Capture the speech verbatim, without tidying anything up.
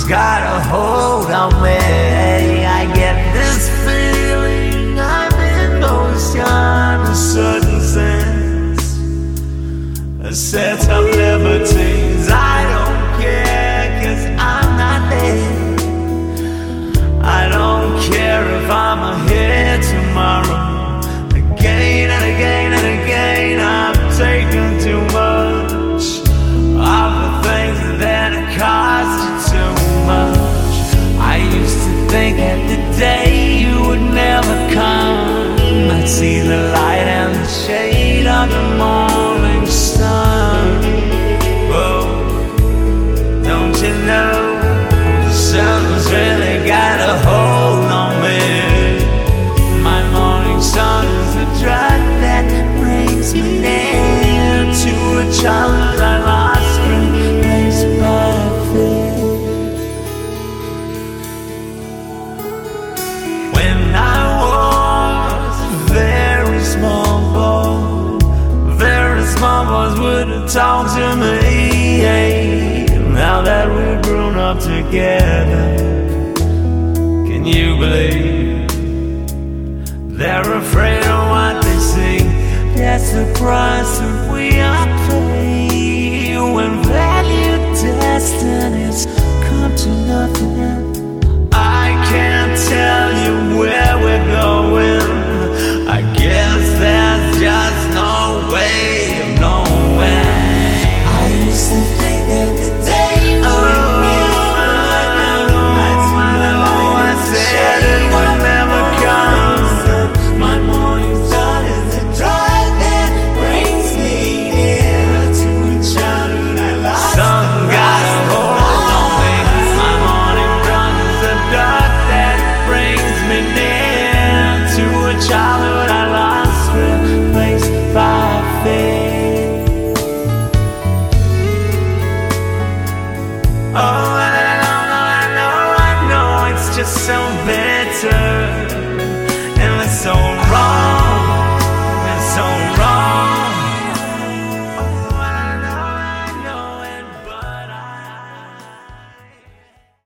got a hold on me. I get this feeling I'm in motion, a certain sense, a set of liberties. I don't care, cause I'm not there. I don't care if I'm here tomorrow. Again and again and again, I've taken too much of the things that cost you too much. I used to think that the day you would never come, I'd see the light and the shade of the morning sun. Oh, don't you know, the sun's really got a hold on me. My morning sun is the drug that brings me near to a child I lost, replaced by fear. When I was a very small boy, very small boys wouldn't talk to me. Now that we've grown up together, can you believe they're afraid of what they see? That's the price that we are paying when valued destinies come to nothing. I can't tell you where we're going. I guess there's just no way of knowing. I used to think that the day you oh, I know, I know, I said it would never come. My morning sun is the drive that brings me near to a childhood I lost. Sun got a hold on me. My morning sun is the dark that brings me near to a childhood I lost, replaced by faith. Oh, I know, I know, I know, it's just so bad.